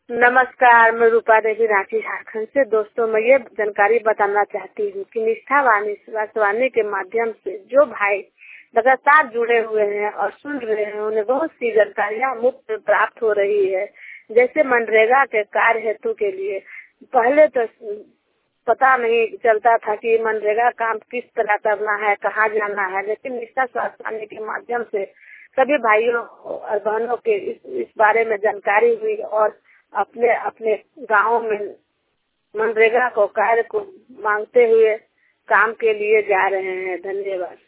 नमस्कार, मैं रूपा देवी रांची झारखंड से। दोस्तों, मैं ये जानकारी बताना चाहती हूँ कि निष्ठा वाणी के माध्यम से जो भाई लगातार जुड़े हुए हैं और सुन रहे हैं, उन्हें बहुत सी जानकारियाँ मुफ्त में प्राप्त हो रही है। जैसे मनरेगा के कार्य हेतु के लिए पहले तो पता नहीं चलता था कि मनरेगा काम किस तरह करना है, कहाँ जाना है, लेकिन निष्ठा स्वास्थ्य वाणी के माध्यम से सभी भाइयों और बहनों के इस बारे में जानकारी हुई और अपने अपने गाँव में मनरेगा को कार्य को मांगते हुए काम के लिए जा रहे हैं। धन्यवाद।